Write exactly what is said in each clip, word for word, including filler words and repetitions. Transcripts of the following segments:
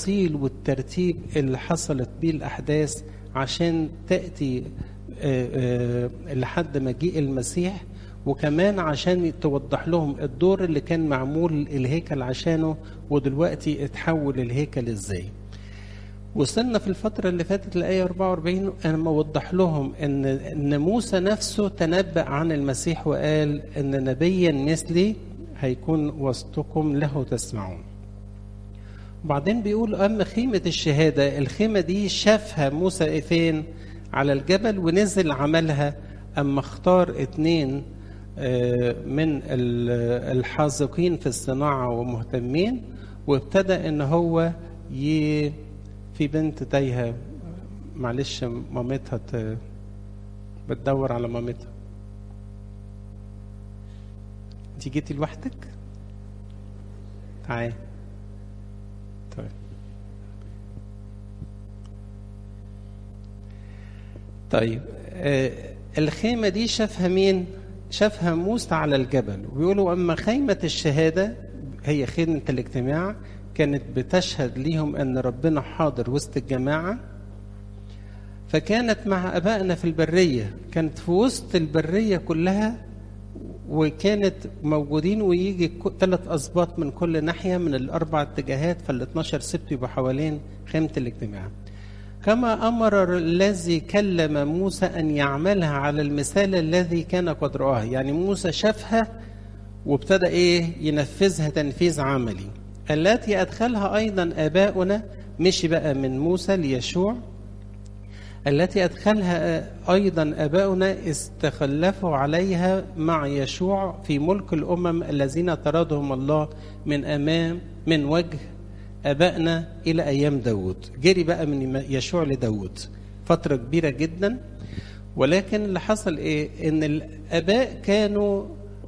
التفاصيل والترتيب اللي حصلت بيه الأحداث عشان تأتي لحد مجيء المسيح، وكمان عشان توضح لهم الدور اللي كان معمول الهيكل عشانه ودلوقتي اتحول الهيكل ازاي. وصلنا في الفترة اللي فاتت الآية أربعة وأربعين أنا موضح لهم إن إن موسى نفسه تنبأ عن المسيح وقال إن نبيا مثلي هيكون وسطكم له تسمعون. وبعدين بيقول أما خيمة الشهادة، الخيمة دي شافها موسى فين؟ على الجبل، ونزل عملها. أما اختار اتنين من الحاذقين في الصناعة ومهتمين، وابتدى إن هو ي في بنت تايهة، معلش مامتها ت... بتدور على مامتها. انت جيتي لوحدك؟ تعالي. طيب طيب آه الخيمة دي شافها مين؟ شافها موسى على الجبل. ويقولوا أما خيمة الشهادة هي خيمة الاجتماع، كانت بتشهد ليهم أن ربنا حاضر وسط الجماعة. فكانت مع أبائنا في البرية، كانت في وسط البرية كلها، وكانت موجودين، ويجي ثلاث أسباط من كل ناحية من الأربع اتجاهات، فالاثناشر سبت يبقى حوالين خيمة الاجتماع. كما أمر الذي كلم موسى أن يعملها على المثال الذي كان قد رآه. يعني موسى شافها وابتدى إيه ينفذها تنفيذ عملي. التي أدخلها أيضا آباؤنا، مشي بقى من موسى ليشوع. التي أدخلها أيضا آباؤنا استخلفوا عليها مع يشوع في ملك الأمم الذين طردهم الله من أمام من وجه آبائنا إلى أيام داود. جري بقى من يشوع لداود فترة كبيرة جدا. ولكن اللي حصل إيه؟ إن الآباء كانوا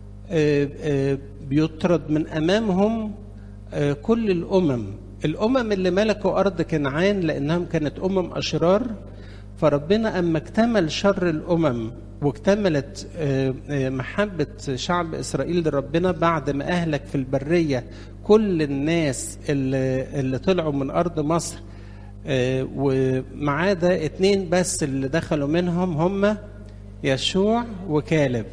بيطرد من أمامهم كل الأمم الأمم اللي ملكوا أرض كنعان، لأنهم كانت أمم أشرار. فربنا أما اكتمل شر الأمم واكتملت محبة شعب إسرائيل لربنا بعد ما أهلك في البرية كل الناس اللي, اللي طلعوا من أرض مصر، وما عدا اتنين بس اللي دخلوا منهم هم يشوع وكالب.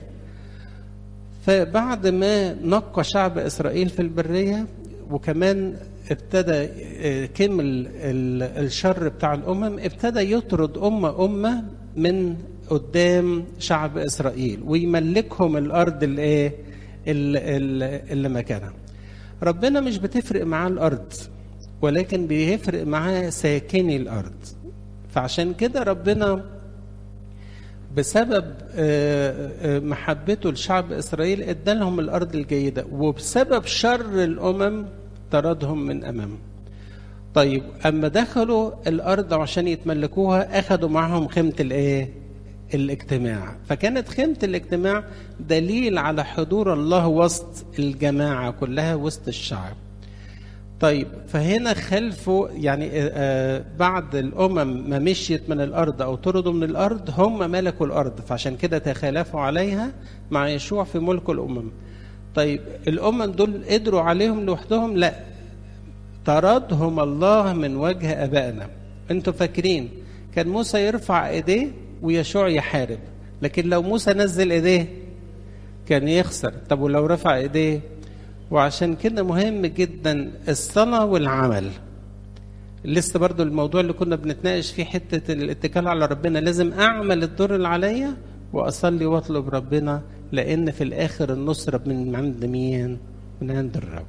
فبعد ما نقى شعب إسرائيل في البرية وكمان ابتدى كمل الشر بتاع الأمم، ابتدى يطرد أمة أمة من قدام شعب إسرائيل ويملكهم الأرض اللي, اللي مكانها. ربنا مش بتفرق معاه الأرض، ولكن بيفرق معاه ساكني الأرض. فعشان كده ربنا بسبب محبته لشعب إسرائيل ادالهم الأرض الجيدة، وبسبب شر الأمم طردهم من أمامه. طيب أما دخلوا الأرض عشان يتملكوها أخذوا معهم خيمة الإيه؟ الاجتماع. فكانت خيمة الاجتماع دليل على حضور الله وسط الجماعة كلها، وسط الشعب. طيب فهنا خلفوا يعني آه بعد الأمم ما مشيت من الأرض أو طردوا من الأرض، هم ملكوا الأرض، فعشان كده تخالفوا عليها مع يشوع في ملك الأمم. طيب الأمم دول قدروا عليهم لوحدهم؟ لا، طردهم الله من وجه أبائنا. انتوا فاكرين كان موسى يرفع ايديه ويشوع يحارب، لكن لو موسى نزل ايديه كان يخسر. طب ولو رفع ايديه؟ وعشان كده مهم جدا الصلاة والعمل. لسه برضو الموضوع اللي كنا بنتناقش فيه حتة الاتكال على ربنا، لازم أعمل الدور اللي عليا وأصلي وأطلب ربنا، لأن في الآخر النصرة من عند مين؟ من عند الرب.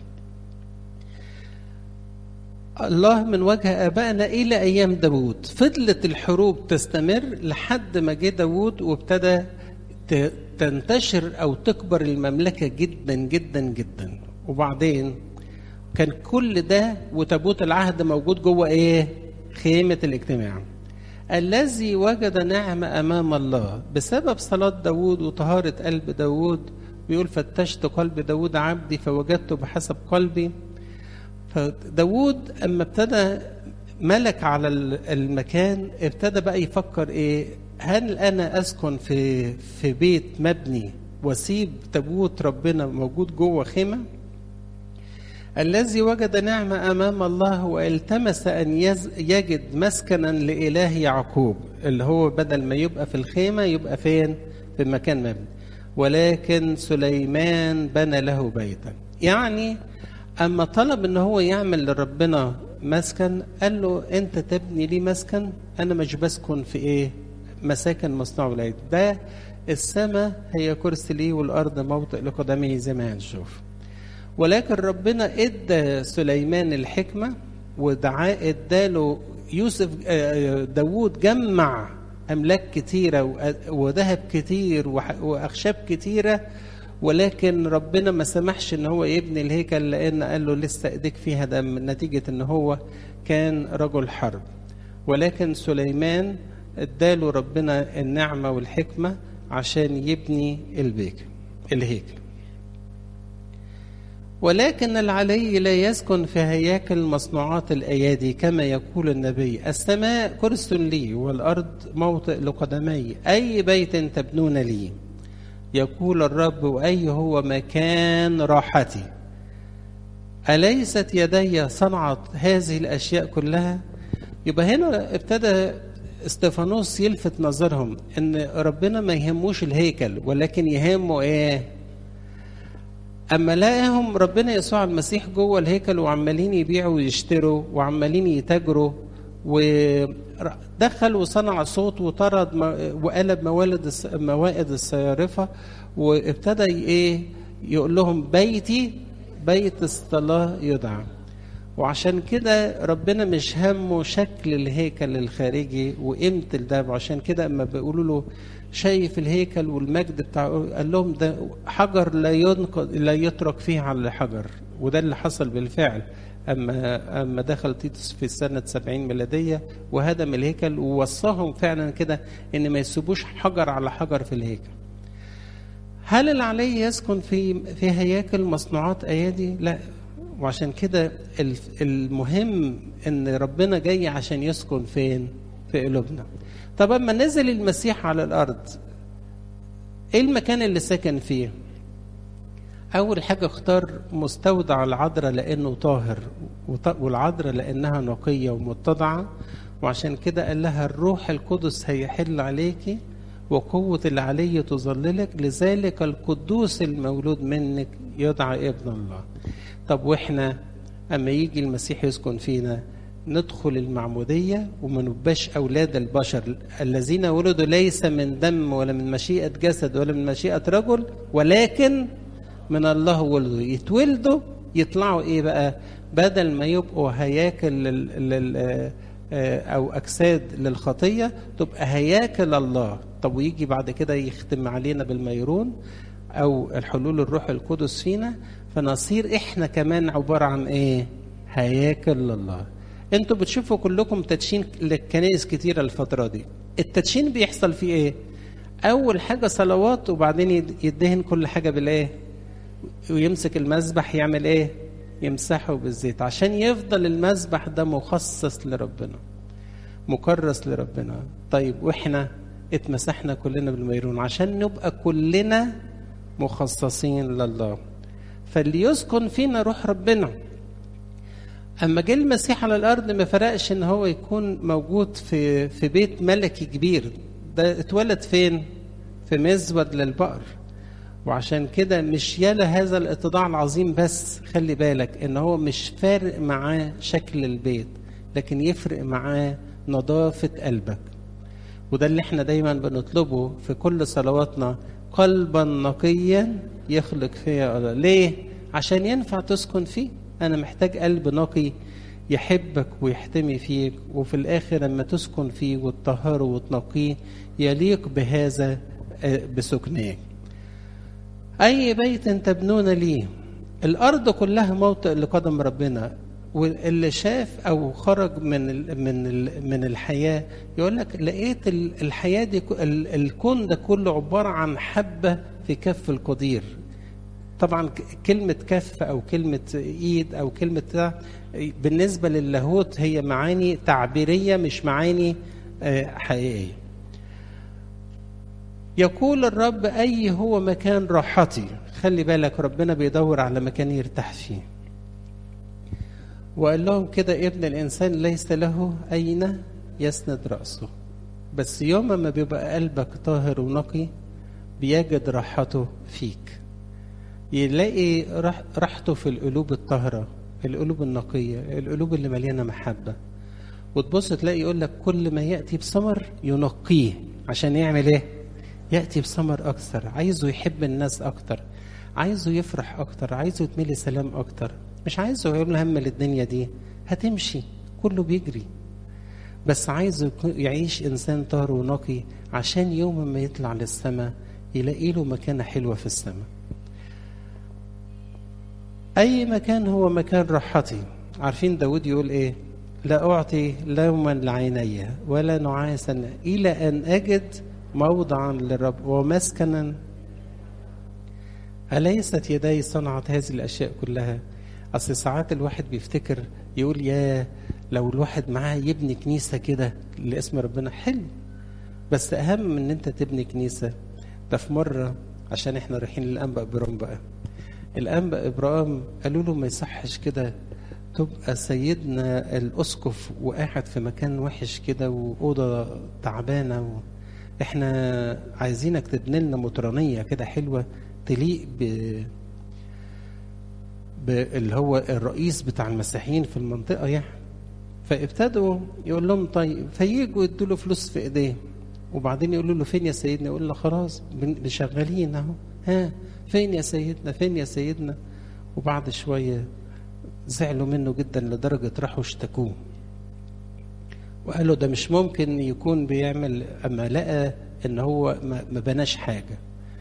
الله من وجه آبائنا إلى أيام داود. فضلت الحروب تستمر لحد ما جه داود وابتدى تنتشر أو تكبر المملكة جدا جدا جدا. وبعدين كان كل ده وتابوت العهد موجود جوه إيه؟ خيمة الاجتماع. الذي وجد نعمة أمام الله بسبب صلاة داود وطهارة قلب داود. بيقول فتشت قلب داود عبدي فوجدته بحسب قلبي. فداود أما ابتدى ملك على المكان ابتدى بقى يفكر إيه؟ هل أنا أسكن في في بيت مبني واسيب تابوت ربنا موجود جوه خيمة؟ الذي وجد نعمة أمام الله والتمس أن يجد مسكنا لإله يعقوب، اللي هو بدل ما يبقى في الخيمة يبقى فين؟ في مكان مبني. ولكن سليمان بنى له بيتا. يعني أما طلب أن هو يعمل لربنا مسكن، قال له أنت تبني لي مسكن، أنا مش بسكن في إيه؟ مساكن مصنوع بالأيدي. ده السماء هي كرسي لي والأرض موطئ لقدمه زي ما هنشوف. ولكن ربنا ادى سليمان الحكمة ودعاه، اداله يوسف داوود جمع أملاك كتيرة وذهب كتير وأخشاب كتيرة، ولكن ربنا ما سمحش ان هو يبني الهيكل، لان قال له لسه ايديك فيها، ده نتيجة ان هو كان رجل حرب. ولكن سليمان اداله ربنا النعمة والحكمة عشان يبني البيت الهيكل. ولكن العلي لا يسكن في هياكل مصنوعات الأيادي كما يقول النبي: السماء كرسي لي والأرض موطئ لقدمي، أي بيت تبنون لي يقول الرب، وأي هو مكان راحتي؟ أليست يدي صنعت هذه الأشياء كلها؟ يبقى هنا ابتدى استفانوس يلفت نظرهم ان ربنا ما يهموش الهيكل، ولكن يهمه ايه؟ اما لاقيهم ربنا يسوع المسيح جوه الهيكل وعمالين يبيعوا ويشتروا وعمالين يتاجروا، ودخل وصنع صوت وطرد وقلب موالد موائد الصيارفه، وابتدى ايه؟ يقول لهم بيتي بيت الصلاه يدعى. وعشان كده ربنا مش همه شكل الهيكل الخارجي وقيمة الذهب. عشان كده اما بيقولوا له شايف الهيكل والمجد بتاعه، قال لهم ده حجر لا ينقض لا يترك فيه على حجر. وده اللي حصل بالفعل اما اما دخل تيتوس في سنة سبعين ميلادية وهدم الهيكل، ووصاهم فعلا كده ان ما يسيبوش حجر على حجر في الهيكل. هل العلي يسكن في في هياكل مصنوعات ايادي؟ لا. وعشان كده المهم ان ربنا جاي عشان يسكن فين؟ في قلوبنا. طب اما نزل المسيح على الارض، ايه المكان اللي سكن فيه؟ اول حاجه اختار مستودع العذراء لانه طاهر، والعذراء لانها نقيه ومتضعه، وعشان كده قال لها الروح القدس هيحل عليكي وقوه العلي تظللك، لذلك القدوس المولود منك يدعى ابن الله. طب واحنا اما يجي المسيح يسكن فينا ندخل المعمودية وما نبقاش أولاد البشر الذين ولدوا ليس من دم ولا من مشيئة جسد ولا من مشيئة رجل ولكن من الله ولدوا. يتولدوا يطلعوا إيه بقى؟ بدل ما يبقوا هياكل لل... لل... أو أجساد للخطية تبقى هياكل الله. طب ويجي بعد كده يختم علينا بالميرون أو الحلول الروح القدس فينا، فنصير إحنا كمان عبارة عن إيه؟ هياكل لله. انتوا بتشوفوا كلكم تدشين للكنائس كتيرة الفترة دي. التدشين بيحصل فيه ايه؟ اول حاجة صلوات، وبعدين يدهن كل حاجة بالايه؟ ويمسك المذبح يعمل ايه؟ يمسحه بالزيت، عشان يفضل المذبح ده مخصص لربنا، مكرس لربنا. طيب واحنا اتمسحنا كلنا بالميرون عشان نبقى كلنا مخصصين لله. فاللي يسكن فينا روح ربنا. اما جه المسيح على الارض ما فرقش ان هو يكون موجود في في بيت ملكي كبير، ده اتولد فين؟ في مزود للبقر. وعشان كده مش يالا هذا الاتضاع العظيم، بس خلي بالك ان هو مش فارق معاه شكل البيت، لكن يفرق معاه نظافة قلبك. وده اللي احنا دايما بنطلبه في كل صلواتنا: قلبا نقيا يخلق فيا الله. ليه؟ عشان ينفع تسكن فيه. أنا محتاج قلب نقي يحبك ويحتمي فيك، وفي الآخر لما تسكن فيه وتطهره وتنقيه يليق بهذا بسكنه. أي بيت تبنون لي، الأرض كلها موطئ لقدم ربنا. واللي شاف أو خرج من من من الحياة يقول لك لقيت الحياة دي، الكون ده كله عبارة عن حبة في كف القدير. طبعا كلمة كف أو كلمة إيد أو كلمة بالنسبة للاهوت هي معاني تعبيرية مش معاني حقيقية. يقول الرب: أي هو مكان راحتي. خلي بالك ربنا بيدور على مكان يرتاح فيه. وقال لهم كده ابن الإنسان ليس له أين يسند رأسه، بس يوم ما بيبقى قلبك طاهر ونقي بيجد راحته فيك، يلاقي راحته في القلوب الطاهرة، القلوب النقية، القلوب اللي مليانة محبة. وتبص تلاقي يقول لك كل ما يأتي بثمر ينقيه، عشان يعمل ايه؟ يأتي بثمر أكثر، عايزه يحب الناس أكتر، عايزه يفرح أكتر، عايزه يتملي سلام أكتر، مش عايزه يقول هم للدنيا دي هتمشي كله بيجري، بس عايزه يعيش إنسان طاهر ونقي عشان يوم ما يطلع للسماء يلاقي له مكانة حلوة في السماء. أي مكان هو مكان راحتي. عارفين داود يقول إيه؟ لا أعطي لوما لعيني ولا نعاسا إلى أن أجد موضعا للرب ومسكنا. أليست يدي صنعت هذه الأشياء كلها؟ أصل ساعات الواحد بيفتكر يقول يا لو الواحد معاه يبني كنيسة كده لاسم ربنا حلو، بس أهم من أن أنت تبني كنيسة. ده في مرة عشان إحنا رايحين للأنبا إبرام بقى، الأنبا إبرام قالوا له ما يصحش كده تبقى سيدنا الأسقف وقاعد في مكان وحش كده وأوضة تعبانة و... إحنا عايزينك تبني لنا مطرانية كده حلوة تليق ب... ب... اللي هو الرئيس بتاع المسيحيين في المنطقة يعني. فابتدوا يقول لهم طيب، فييجوا يدوا له فلوس في إيديه، وبعدين يقولوا له فين يا سيدنا؟ يقول له خلاص بشغالين أهو، ها فين يا سيدنا فين يا سيدنا. وبعد شوية زعلوا منه جدا لدرجة راحوا اشتكوه وقالوا ده مش ممكن يكون بيعمل، أما لقى إن هو ما بناش حاجة.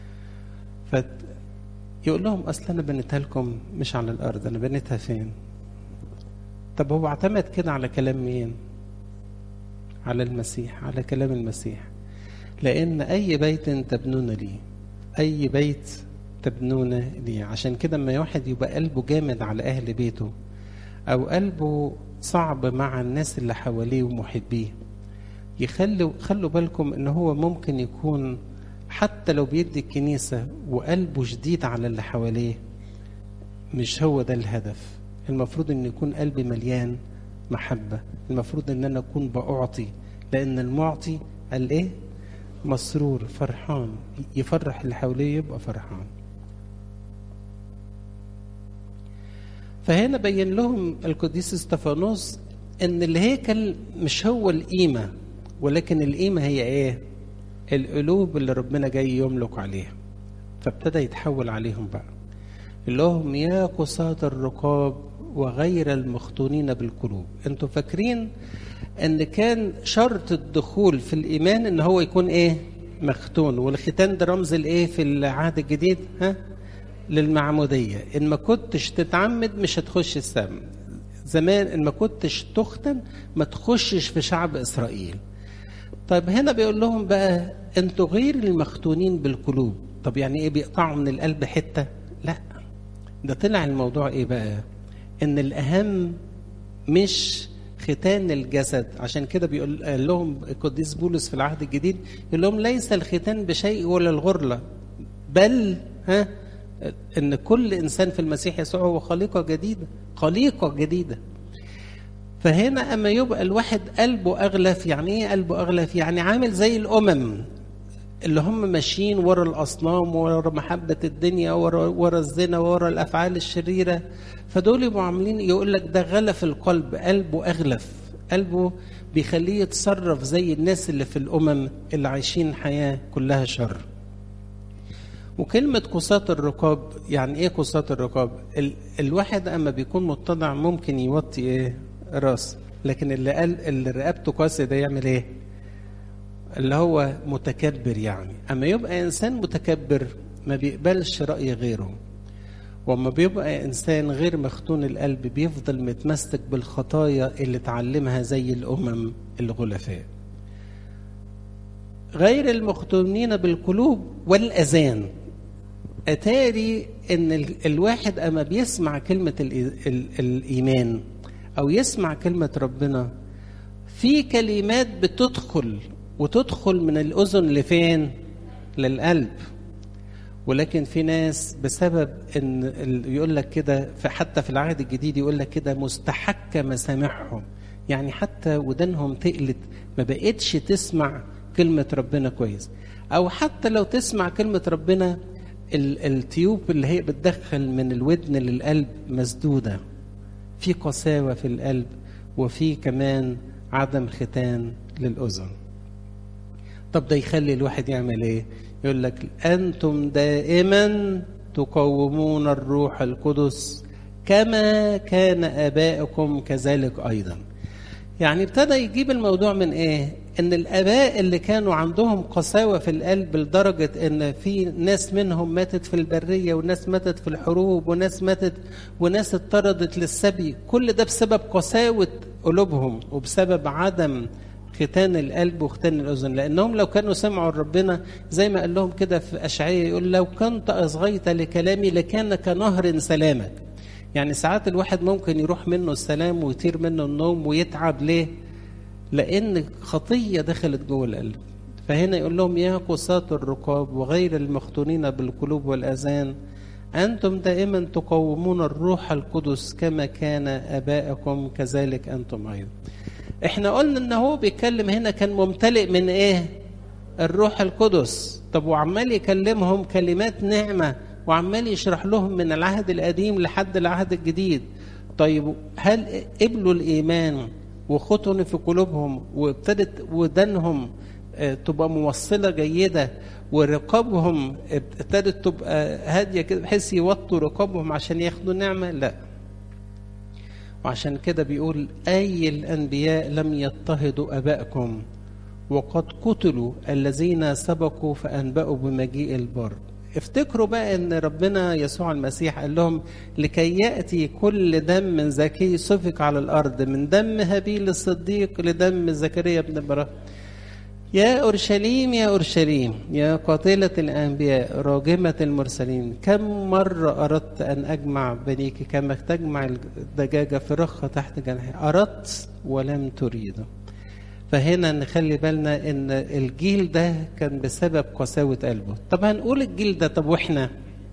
فيقول لهم أصلا أنا بنيتها لكم مش على الأرض، أنا بنيتها فين؟ طب هو اعتمد كده على كلام مين؟ على المسيح، على كلام المسيح. لأن أي بيت تبنون لي، أي بيت تبنون لي. عشان كده لما واحد يبقى قلبه جامد على أهل بيته أو قلبه صعب مع الناس اللي حواليه ومحبيه، يخلوا خلوا بالكم إن هو ممكن يكون حتى لو بيدي الكنيسة وقلبه شديد على اللي حواليه، مش هو ده الهدف. المفروض إن يكون قلبي مليان محبة، المفروض إن أنا أكون بأعطي، لأن المعطي قال إيه؟ مسرور، فرحان، يفرح اللي حواليه يبقى فرحان. فهنا بين لهم القديس استفانوس ان الهيكل مش هو القيمة، ولكن القيمة هي ايه؟ القلوب اللي ربنا جاي يملك عليها. فابتدى يتحول عليهم بقى، اللي هم يا قساة الرقاب وغير المختونين بالقلوب. انتوا فاكرين ان كان شرط الدخول في الايمان ان هو يكون ايه؟ مختون. والختان ده رمز الايه في العهد الجديد؟ ها؟ للمعمودية. ان ما كنتش تتعمد مش هتخش السماء. زمان ان ما كنتش تختن ما تخشش في شعب اسرائيل. طيب هنا بيقول لهم بقى انتوا غير المختونين بالقلوب. طب يعني ايه بيقطعوا من القلب حتة؟ لا، ده طلع الموضوع ايه بقى؟ ان الاهم مش ختان الجسد. عشان كده بيقول لهم القديس بولس في العهد الجديد يقول لهم ليس الختان بشيء ولا الغرلة، بل ها ان كل انسان في المسيح يسوع هو خليقة جديدة، خليقة جديدة. فهنا اما يبقى الواحد قلبه اغلف، يعني ايه قلبه اغلف؟ يعني عامل زي الامم اللي هم ماشيين ورا الاصنام، ورا محبة الدنيا، ورا ورا الزنا، ورا الافعال الشريرة. فدول يبقوا عاملين، يقول لك ده غلف القلب، قلبه اغلف، قلبه بيخليه يتصرف زي الناس اللي في الامم اللي عايشين حياة كلها شر. وكلمة قساة الرقاب، يعني ايه قساة الرقاب؟ ال... الواحد اما بيكون متضع ممكن يوطي ايه؟ راس، لكن اللي قال اللي رقبته قاسية ده يعمل ايه؟ اللي هو متكبر. يعني اما يبقى انسان متكبر ما بيقبلش رأي غيره، وما بيبقى انسان غير مختون القلب بيفضل متمسك بالخطايا اللي اتعلمها زي الامم الغلفاء. غير المختونين بالقلوب والاذان. اتاري ان الواحد اما بيسمع كلمة الايمان او يسمع كلمة ربنا، في كلمات بتدخل وتدخل من الاذن لفين؟ للقلب. ولكن في ناس بسبب ان يقول لك كده، حتى في العهد الجديد يقول لك كده مستحكة مسامعهم، يعني حتى ودانهم تقلت، ما بقتش تسمع كلمة ربنا كويس. او حتى لو تسمع كلمة ربنا التيوب اللي هي بتدخل من الودن للقلب مسدودة، في قساوة في القلب، وفي كمان عدم ختان للأذن. طب ده يخلي الواحد يعمل ايه؟ يقول لك أنتم دائما تقومون الروح القدس كما كان آبائكم كذلك أيضا. يعني ابتدى يجيب الموضوع من ايه؟ ان الآباء اللي كانوا عندهم قساوة في القلب لدرجة ان في ناس منهم ماتت في البرية، وناس ماتت في الحروب، وناس ماتت وناس اتطردت للسبي، كل ده بسبب قساوة قلوبهم وبسبب عدم ختان القلب وختان الأذن. لأنهم لو كانوا سمعوا ربنا زي ما قال لهم كده في أشعياء، يقول لو كنت أصغيت لكلامي لكان كنهر سلامك. يعني ساعات الواحد ممكن يروح منه السلام ويطير منه النوم ويتعب. ليه؟ لأن خطية دخلت جوه القلب. فهنا يقول لهم يا قساة الرقاب وغير المختونين بالقلوب والأذان، أنتم دائما تقومون الروح القدس كما كان آبائكم كذلك أنتم أيضا. احنا قلنا ان هو بيتكلم هنا كان ممتلئ من ايه؟ الروح القدس. طب وعمال يكلمهم كلمات نعمة، وعمال يشرح لهم من العهد القديم لحد العهد الجديد. طيب هل قبلوا الإيمان وختنوا في قلوبهم وابتدت ودانهم تبقى موصلة جيدة، ورقابهم ابتدت تبقى هادية كده بحيث يوطوا رقابهم عشان ياخدوا نعمة؟ لا. وعشان كده بيقول أي الأنبياء لم يضطهدوا أبائكم وقد قتلوا الذين سبقوا فأنبأوا بمجيء البر. افتكروا بقى ان ربنا يسوع المسيح قال لهم لكي يأتي كل دم زكي سفك على الأرض، من دم هابيل الصديق لدم زكريا بن براء. يا أورشليم يا أورشليم يا قاتلة الأنبياء راجمة المرسلين، كم مرة أردت أن أجمع بنيك كما تجمع الدجاجة فرخة تحت جناحها، أردت ولم تريد. فهنا نخلي بالنا ان الجيل ده كان بسبب قساوة قلبه. طب هنقول الجيل ده، طب واحنا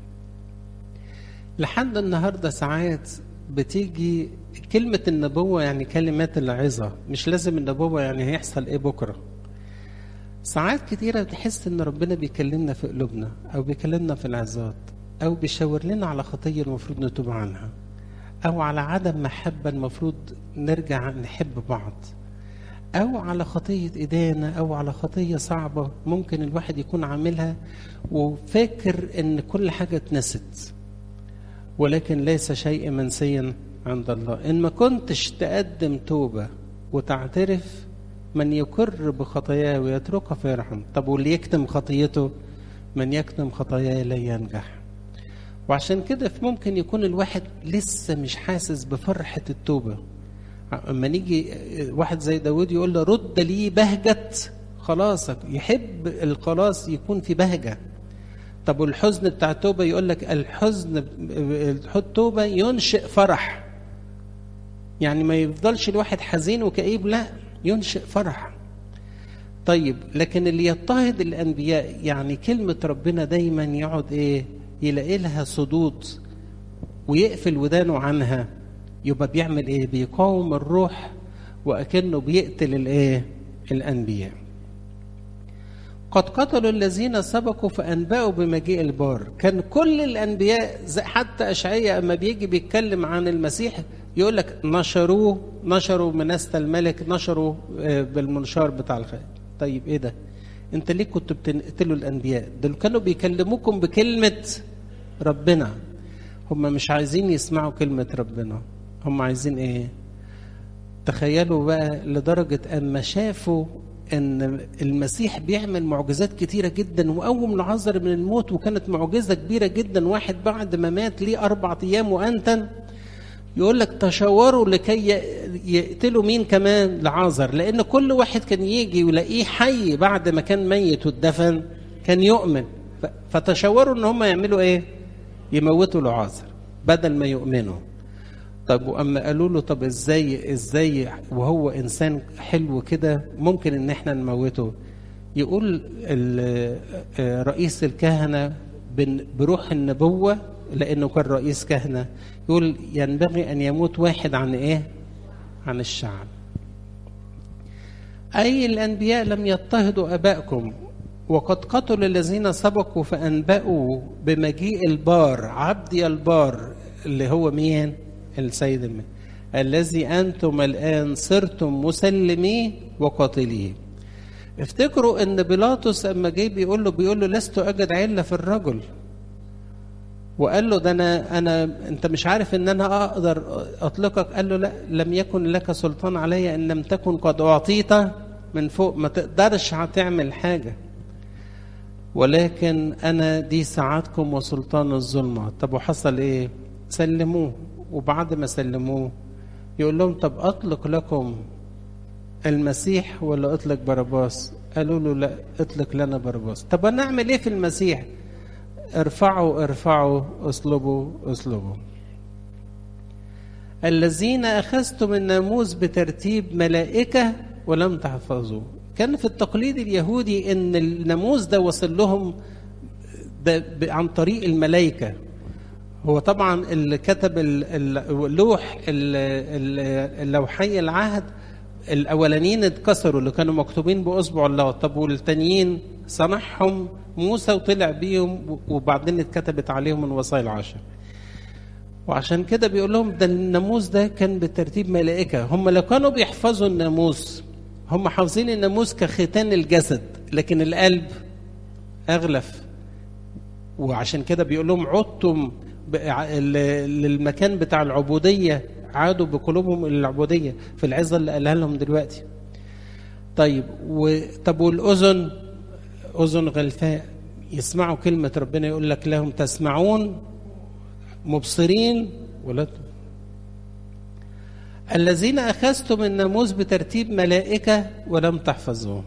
لحد النهاردة ساعات بتيجي كلمة النبوة، يعني كلمات العظة، مش لازم النبوة يعني هيحصل ايه بكرة. ساعات كتيرة بتحس ان ربنا بيكلمنا في قلوبنا، او بيكلمنا في العظات، او بيشاور لنا على خطية المفروض نتوب عنها، او على عدم محبة المفروض نرجع نحب بعض، أو على خطية إدانة، أو على خطية صعبة ممكن الواحد يكون عاملها وفاكر إن كل حاجة اتنست، ولكن ليس شيء منسيا عند الله. إن ما كنتش تقدم توبة وتعترف، من يقر بخطاياه ويتركها فيرحم. طب واللي يكتم خطيته، من يكتم خطاياه لا ينجح. وعشان كده ممكن يكون الواحد لسه مش حاسس بفرحة التوبة. اما نيجي واحد زي داود يقول له رد لي بهجة خلاصك، يحب الخلاص يكون في بهجة. طب والحزن بتاع التوبة يقول لك الحزن التوبة ينشئ فرح، يعني ما يفضلش الواحد حزين وكئيب، لا ينشئ فرح. طيب لكن اللي يضطهد الأنبياء، يعني كلمة ربنا دايما يقعد ايه؟ يلاقي لها صدود ويقفل ودانه عنها، يبقى بيعمل ايه؟ بيقاوم الروح وأكنه بيقتل الايه؟ الأنبياء. قد قتلوا الذين سبقوا فأنبأوا بمجيء البار. كان كل الأنبياء حتى أشعياء أما بيجي بيتكلم عن المسيح يقول لك نشروه، نشروا منست الملك، نشروا بالمنشار بتاع الخير. طيب ايه ده؟ انت ليه كنتوا بتقتلوا الأنبياء؟ دول كانوا بيكلموكم بكلمة ربنا. هم مش عايزين يسمعوا كلمة ربنا، هم عايزين ايه؟ تخيلوا بقى لدرجة اما شافوا ان المسيح بيعمل معجزات كتيرة جدا وقوم لعازر من الموت، وكانت معجزة كبيرة جدا، واحد بعد ما مات ليه اربع ايام وانتن، يقول لك تشاوروا لكي يقتلوا مين كمان؟ لعازر، لان كل واحد كان يجي ويلاقيه حي بعد ما كان ميت واتدفن كان يؤمن، فتشاوروا ان هم يعملوا ايه؟ يموتوا لعازر بدل ما يؤمنوا. طب واما قالوا له طب ازاي ازاي وهو انسان حلو كده ممكن ان احنا نموته؟ يقول رئيس الكهنة بروح النبوة لأنه كان رئيس كهنة، يقول ينبغي أن يموت واحد عن إيه؟ عن الشعب. أي الأنبياء لم يضطهدوا أبائكم وقد قتلوا الذين سبقوا فأنبأوا بمجيء البار، عبدي البار اللي هو مين؟ السيد المسيح الذي أنتم الآن صرتم مسلميه وقاتليه. افتكروا ان بيلاطس اما جاي بيقول له بيقول له لست اجد عله في الرجل، وقال له ده انا انا انت مش عارف ان انا اقدر اطلقك؟ قال له لا، لم يكن لك سلطان علي ان لم تكن قد اعطيت من فوق، ما تقدرش هتعمل حاجه، ولكن انا دي ساعتكم وسلطان الظلمه. طب وحصل ايه؟ سلموه، وبعد ما سلموه يقول لهم طب اطلق لكم المسيح ولا اطلق باراباس؟ قالوا له لا، اطلق لنا باراباس. طب انا اعمل ايه في المسيح؟ ارفعوا ارفعوا اصلبوا اصلبوا. الذين اخذتم الناموس بترتيب ملائكه ولم تحفظوه. كان في التقليد اليهودي ان الناموس ده وصل لهم ده عن طريق الملائكه. هو طبعا اللي كتب اللوح اللوحي العهد الاولانيين اتكسروا اللي كانوا مكتوبين باصبع الله، طب والتانيين صنعهم موسى وطلع بيهم وبعدين اتكتبت عليهم الوصايا العشر. وعشان كده بيقول لهم ده الناموس ده كان بالترتيب ملائكه. هم لو كانوا بيحفظوا الناموس، هم حافظين الناموس كختان الجسد، لكن القلب اغلف. وعشان كده بيقول لهم عدتم للمكان بتاع العبوديه، عادوا بقلوبهم الى العبوديه في العظه اللي قالها لهم دلوقتي. طيب طب والاذن، اذن غلفاء يسمعوا كلمه ربنا، يقول لك لهم تسمعون مبصرين ولا الذين اخذتم الناموس بترتيب ملائكه ولم تحفظوه.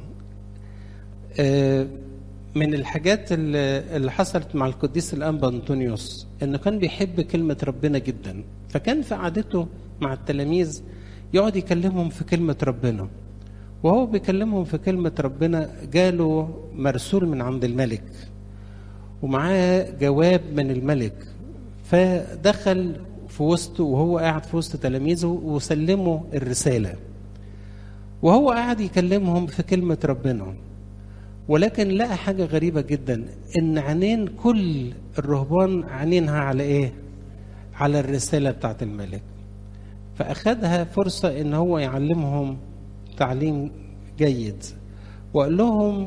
من الحاجات اللي حصلت مع القديس الانبا انطونيوس انه كان بيحب كلمه ربنا جدا، فكان في قعدته مع التلاميذ يقعد يكلمهم في كلمه ربنا. وهو بيكلمهم في كلمه ربنا جاله مرسول من عند الملك ومعاه جواب من الملك، فدخل في وسطه وهو قاعد في وسط تلاميذه وسلموا الرساله، وهو قاعد يكلمهم في كلمه ربنا. ولكن لقى حاجة غريبة جدا، ان عينين كل الرهبان عينينها على ايه؟ على الرسالة بتاعت الملك. فأخذها فرصة ان هو يعلمهم تعليم جيد، وقال لهم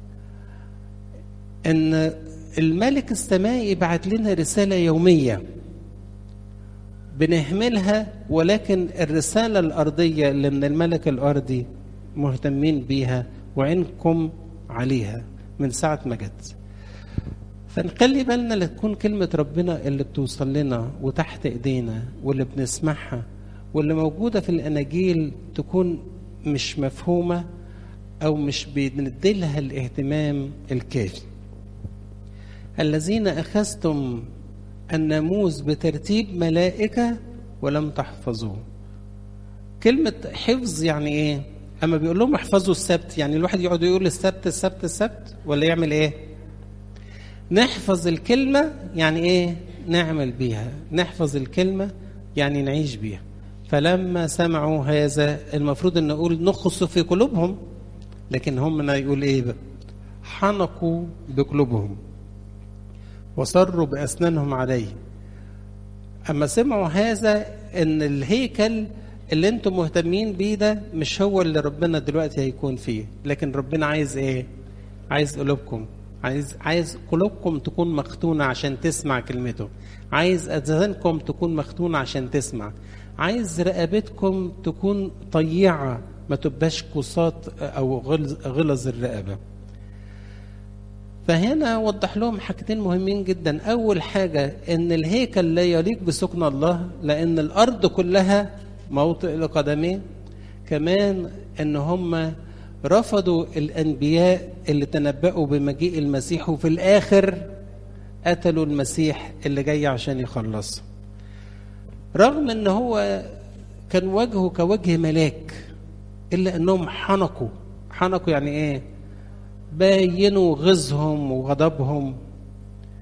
ان الملك السمائي بعت لنا رسالة يومية بنهملها، ولكن الرسالة الأرضية اللي من الملك الأرضي مهتمين بيها وعينكم عليها من ساعة ما جت. فنخلي بالنا لتكون كلمة ربنا اللي بتوصل لنا وتحت ايدينا واللي بنسمعها واللي موجودة في الأناجيل تكون مش مفهومة أو مش بنديلها الاهتمام الكافي. الذين أخذتم الناموس بترتيب ملائكة ولم تحفظوه. كلمة حفظ يعني ايه؟ اما بيقول لهم احفظوا السبت، يعني الواحد يقعد يقول السبت السبت السبت، ولا يعمل ايه؟ نحفظ الكلمة يعني ايه؟ نعمل بيها. نحفظ الكلمة يعني نعيش بيها. فلما سمعوا هذا المفروض ان نقول نخص في قلوبهم، لكن هم يقول ايه بقى؟ حنقوا بقلوبهم وصروا بأسنانهم عليه. اما سمعوا هذا ان الهيكل اللي انتم مهتمين بيه ده مش هو اللي ربنا دلوقتي هيكون فيه، لكن ربنا عايز ايه؟ عايز قلوبكم، عايز عايز قلوبكم تكون مختونة عشان تسمع كلمته، عايز أذهانكم تكون مختونة عشان تسمع، عايز رقبتكم تكون طيعة ما تبقاش قصات أو غلظ, غلظ الرقبة. فهنا وضح لهم حاجتين مهمين جدا. أول حاجة إن الهيكل لا يليق بسكن الله، لأن الأرض كلها موطئ لقدميه. كمان ان هم رفضوا الانبياء اللي تنبأوا بمجيء المسيح، وفي الاخر قتلوا المسيح اللي جاي عشان يخلص. رغم ان هو كان وجهه كوجه ملاك، الا انهم حنقوا. حنقوا يعني ايه؟ بينوا غيظهم وغضبهم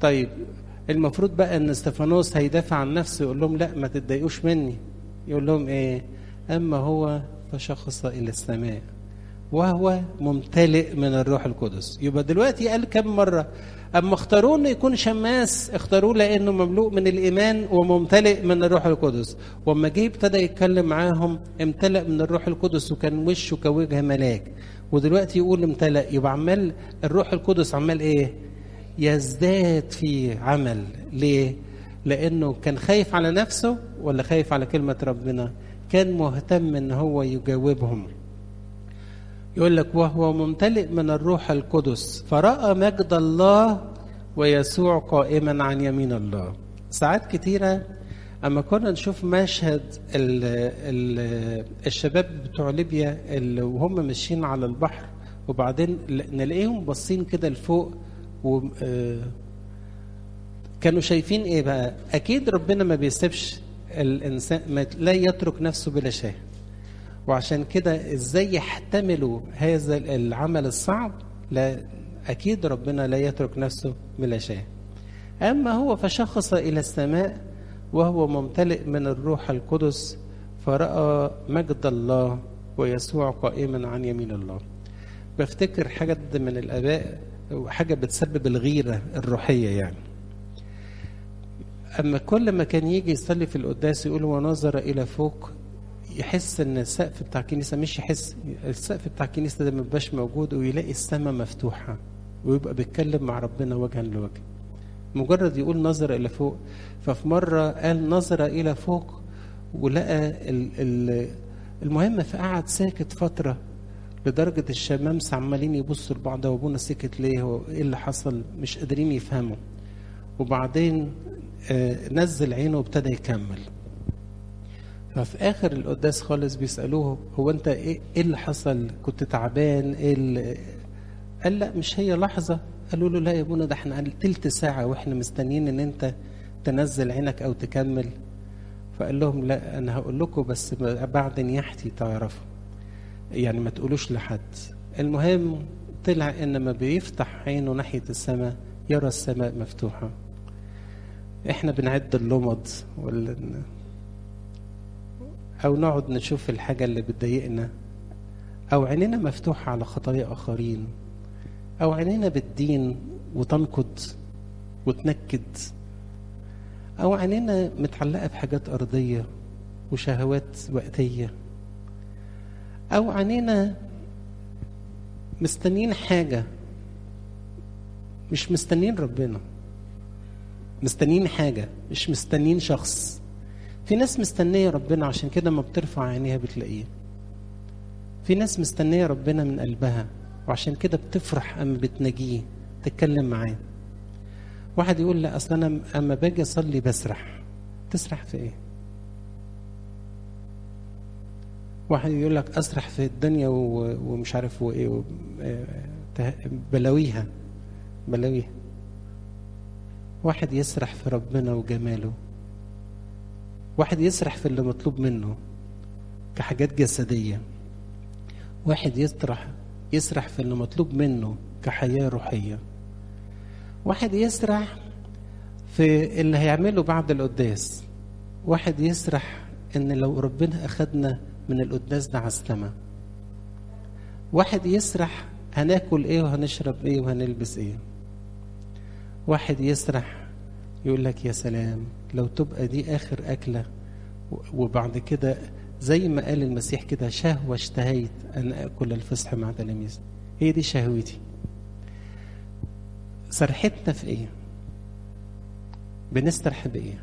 طيب المفروض بقى ان استفانوس هيدافع عن نفسه، يقول لهم لا ما تتضايقوش مني. يقول لهم ايه؟ اما هو فشخص الى السماء وهو ممتلئ من الروح القدس. يبقى دلوقتي قال كم مرة؟ اما اختاروه انه يكون شماس، اختاروه لانه مملوء من الايمان وممتلئ من الروح القدس. واما جه ابتدى يتكلم معاهم امتلأ من الروح القدس وكان وشه كوجه ملاك. ودلوقتي يقول امتلأ، يبقى عمال الروح القدس عمال ايه؟ يزداد في عمل. ليه؟ لانه كان خايف على نفسه ولا خايف على كلمة ربنا؟ كان مهتم ان هو يجاوبهم. يقول لك وهو ممتلئ من الروح القدس فرأى مجد الله ويسوع قائما عن يمين الله. ساعات كتيرة أما كنا نشوف مشهد ال ال الشباب بتوع ليبيا اللي وهم ماشيين على البحر، وبعدين نلاقيهم باصين كده لفوق، وكانوا شايفين ايه بقى؟ اكيد ربنا ما بيسيبش الانسان، ما لا يترك نفسه بلا شيء. وعشان كده ازاي يحتملوا هذا العمل الصعب؟ لا، اكيد ربنا لا يترك نفسه بلا شيء. اما هو فشخص الى السماء وهو ممتلئ من الروح القدس فرأى مجد الله ويسوع قائما عن يمين الله. بفتكر حاجة من الآباء، حاجة بتسبب الغيرة الروحية يعني. أما كل ما كان يجي يصلي في القداس يقول ونظر إلى فوق، يحس ان السقف بتاع الكنيسه، مش يحس، السقف بتاع الكنيسه ده مبقاش موجود، ويلاقي السماء مفتوحه ويبقى بيتكلم مع ربنا وجها لوجه. مجرد يقول نظر الى فوق. ففي مره قال نظر الى فوق ولقى ال ال المهم، فقعد ساكت فتره لدرجه الشمامسه عمالين يبصوا لبعض، وابونا سكت ليه؟ هو ايه اللي حصل؟ مش قادرين يفهموا. وبعدين آه نزل عينه وابتدى يكمل. ففي اخر القداس خالص بيسالوه هو انت ايه اللي حصل؟ كنت تعبان؟ ايه اللي... قال لا مش هي لحظه. قالوا له لا يا ابونا، ده احنا تلت ساعه واحنا مستنيين ان انت تنزل عينك او تكمل. فقال لهم لا انا هقول لكم بس بعد نياحتي تعرفوا، يعني ما تقولوش لحد. المهم طلع ان ما بيفتح عينه ناحيه السماء يرى السماء مفتوحه. احنا بنعد اللمض ولا أو نقعد نشوف الحاجة اللي بتضايقنا، أو عينينا مفتوحة على خطايا آخرين، أو عينينا بالدين وتنقد وتنكد، أو عينينا متعلقة بحاجات أرضية وشهوات وقتية، أو عينينا مستنين حاجة، مش مستنين ربنا، مستنين حاجة مش مستنين شخص. في ناس مستنية ربنا عشان كده ما بترفع عينيها بتلاقيه. في ناس مستنية ربنا من قلبها وعشان كده بتفرح أما بتناجيه تتكلم معاه. واحد يقول لا أصلا أنا أما باجي أصلي بسرح. تسرح في إيه؟ واحد يقول لك أسرح في الدنيا ومش عارف هو إيه، بلاويها بلاويها. واحد يسرح في ربنا وجماله. واحد يسرح في اللي مطلوب منه كحاجات جسدية. واحد يسرح يسرح في اللي مطلوب منه كحياة روحية. واحد يسرح في اللي هيعمله بعد القداس. واحد يسرح ان لو ربنا اخدنا من القداس ده على السما. واحد يسرح هناكل ايه وهنشرب ايه وهنلبس ايه. واحد يسرح يقول لك يا سلام لو تبقى دي آخر أكلة، وبعد كده زي ما قال المسيح كده شهوة اشتهيت أن أكل الفصح مع تلاميذ. هي دي شهوتي. سرحتنا في إيه؟ بنسرح بإيه؟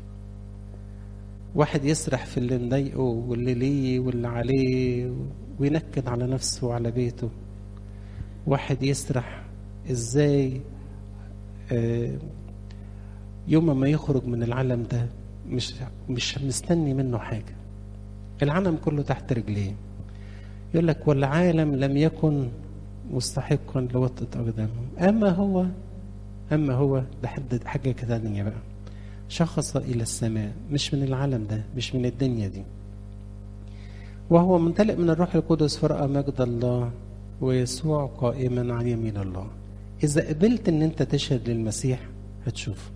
واحد يسرح في اللي مضايقه واللي ليه واللي عليه وينكد على نفسه وعلى بيته. واحد يسرح إزاي آه يوم ما يخرج من العالم ده مش مش مستني منه حاجة، العالم كله تحت رجليه. يقول لك والعالم لم يكن مستحقا لوطة أقدامهم. أما هو أما هو ده حاجة كده تانية بقى. شخص إلى السماء، مش من العالم ده، مش من الدنيا دي. وهو ممتلئ من الروح القدس فرأى مجد الله ويسوع قائما عن يمين الله. إذا قبلت إن أنت تشهد للمسيح هتشوفه.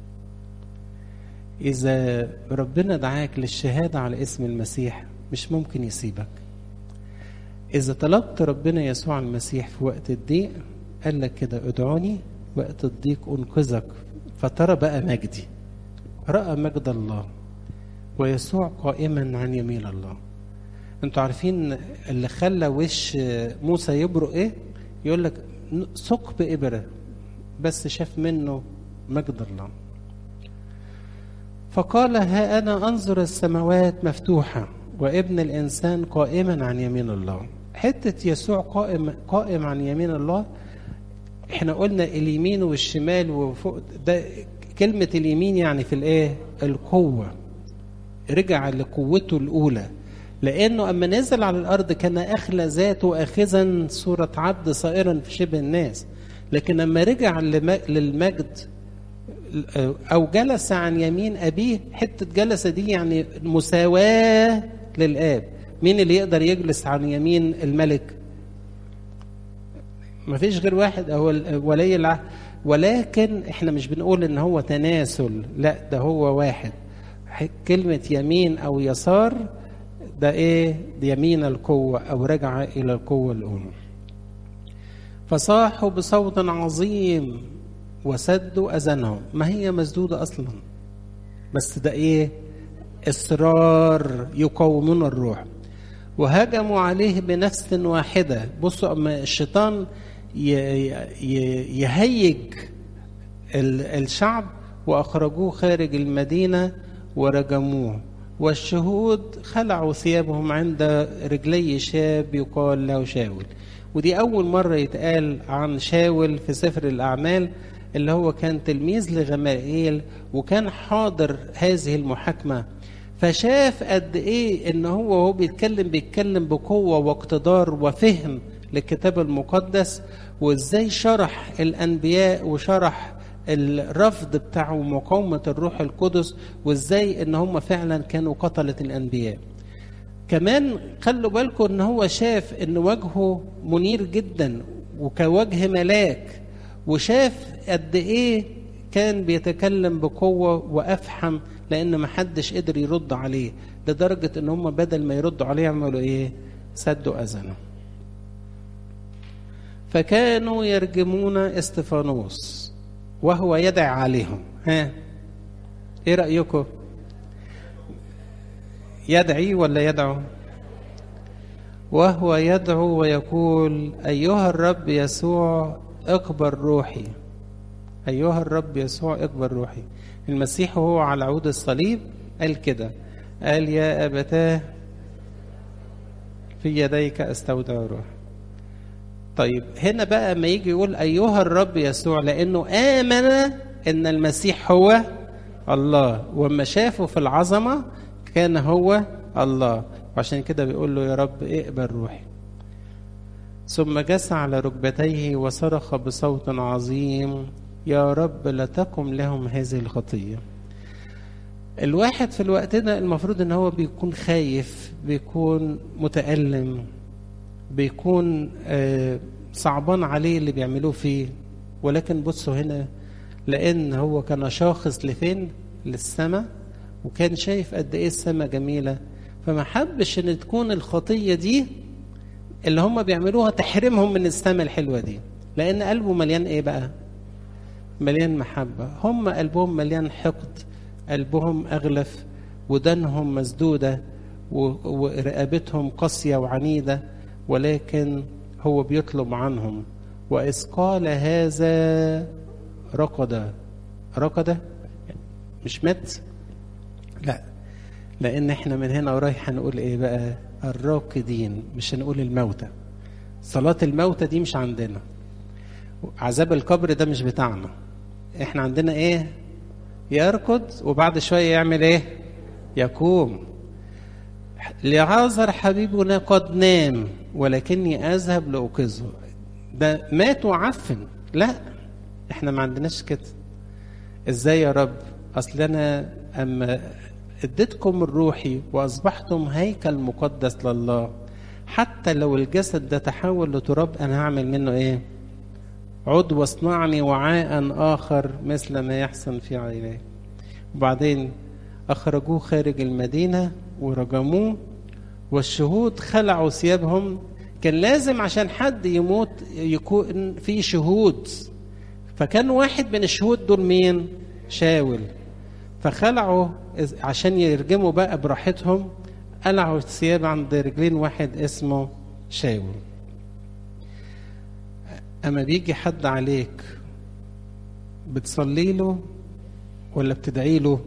إذا ربنا دعاك للشهادة على اسم المسيح مش ممكن يسيبك. إذا طلبت ربنا يسوع المسيح في وقت الضيق قال لك كده ادعوني وقت الضيق أنقذك فترى بقى مجدي. رأى مجد الله ويسوع قائما عن يمين الله. انتوا عارفين اللي خلى وش موسى يبرق ايه؟ يقول لك ثقب إبرة بس شاف منه مجد الله. فقال ها أنا أنظر السماوات مفتوحة وابن الإنسان قائما عن يمين الله. حتة يسوع قائم قائم عن يمين الله، احنا قلنا اليمين والشمال وفوق، ده كلمة اليمين يعني في الايه؟ القوة. رجع لقوته الأولى، لأنه أما نزل على الأرض كان أخلى ذاته آخذا صورة عبد صائرا في شبه الناس، لكن أما رجع للمجد أو جلس عن يمين أبيه، حتة جلس دي يعني مساواة للآب. مين اللي يقدر يجلس عن يمين الملك؟ ما فيش غير واحد، هو ولي العهد. ولكن احنا مش بنقول ان هو تناسل، لا ده هو واحد. كلمة يمين أو يسار ده ايه؟ ده يمين القوة أو رجع إلى القوة الأولى. فصاحوا بصوت عظيم وسدوا أذانهم. ما هي مسدودة أصلا، بس ده إيه؟ إصرار يقاومون الروح. وهجموا عليه بنفس واحدة. بصوا أما الشيطان يهيج الشعب وأخرجوه خارج المدينة ورجموه، والشهود خلعوا ثيابهم عند رجلي شاب يقال له شاول. ودي أول مرة يتقال عن شاول في سفر الأعمال، اللي هو كان تلميذ لغمائيل وكان حاضر هذه المحاكمة. فشاف قد إيه إن هو وهو بيتكلم بيتكلم بقوة واقتدار وفهم للكتاب المقدس، وإزاي شرح الأنبياء وشرح الرفض بتاعه ومقاومة الروح القدس، وإزاي إن هم فعلا كانوا قتلة الأنبياء. كمان خلوا بالكم إن هو شاف إن وجهه منير جدا وكوجه ملاك، وشاف قد إيه كان بيتكلم بقوة وأفحم، لأن ما حدش قدر يرد عليه، لدرجة إن هم بدل ما يردوا عليه عملوا إيه؟ سدوا أذانه. فكانوا يرجمون استفانوس وهو يدعي عليهم. ها إيه رأيكم؟ يدعي ولا يدعو؟ وهو يدعو ويقول أيها الرب يسوع اقبل روحي. أيها الرب يسوع اقبل روحي. المسيح وهو على عود الصليب قال كده، قال يا أبتاه في يديك استودع روحي. طيب هنا بقى ما يجي يقول أيها الرب يسوع، لأنه آمن إن المسيح هو الله، وما شافه في العظمة كان هو الله، وعشان كده بيقول له يا رب اقبل روحي. ثم جس على ركبتيه وصرخ بصوت عظيم يا رب لا تقم لهم هذه الخطية. الواحد في الوقت ده المفروض ان هو بيكون خايف، بيكون متألم، بيكون آه صعبان عليه اللي بيعملوه فيه. ولكن بصوا هنا، لأن هو كان شاخص لفين؟ للسماء، وكان شايف قد ايه السماء جميلة، فما حبش ان تكون الخطية دي اللي هم بيعملوها تحرمهم من السماء الحلوة دي، لأن قلبه مليان ايه بقى؟ مليان محبة. هم قلبهم مليان حقد، قلبهم أغلف، ودانهم مسدودة، ورقبتهم قاسية وعنيدة، ولكن هو بيطلب عنهم. وإذ قال هذا رقد. رقد مش مات، لا، لأن احنا من هنا ورايح هنقول ايه بقى؟ الراقدين، مش هنقول الموتى. صلاة الموتى دي مش عندنا، عذاب القبر ده مش بتاعنا. احنا عندنا ايه؟ يرقد وبعد شوية يعمل ايه؟ يقوم. لعازر حبيبنا قد نام ولكني أذهب لأوقظه. ده مات وعفن. لا، احنا ما عندناش كده. ازاي يا رب؟ اصل انا اما اديتكم الروحي واصبحتم هيكل مقدس لله، حتى لو الجسد ده تحول لتراب انا هعمل منه ايه؟ عد واصنعني وعاء آخر مثل ما يحسن في عينيك. وبعدين أخرجوه خارج المدينة ورجموه، والشهود خلعوا ثيابهم. كان لازم عشان حد يموت يكون في شهود، فكان واحد من الشهود دول مين؟ شاول. فخلعوا عشان يرجموا بقى براحتهم، قلعوا الثياب عند رجلين واحد اسمه شاول. أما بيجي حد عليك بتصلي له ولا بتدعي له؟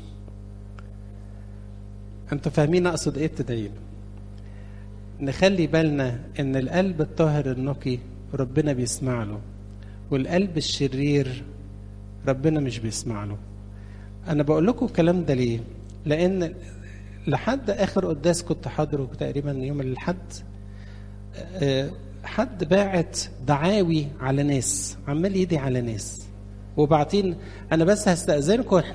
انتوا فاهمين اقصد ايه بتدعي له؟ نخلي بالنا ان القلب الطاهر النقي ربنا بيسمع له، والقلب الشرير ربنا مش بيسمع له. انا بقول لكم الكلام ده ليه؟ لان لحد اخر قداس كنت حاضره تقريبا يوم الاحد، حد باعت دعاوي على ناس، عمال يدعي على ناس وبعدين انا بس هستأذنكم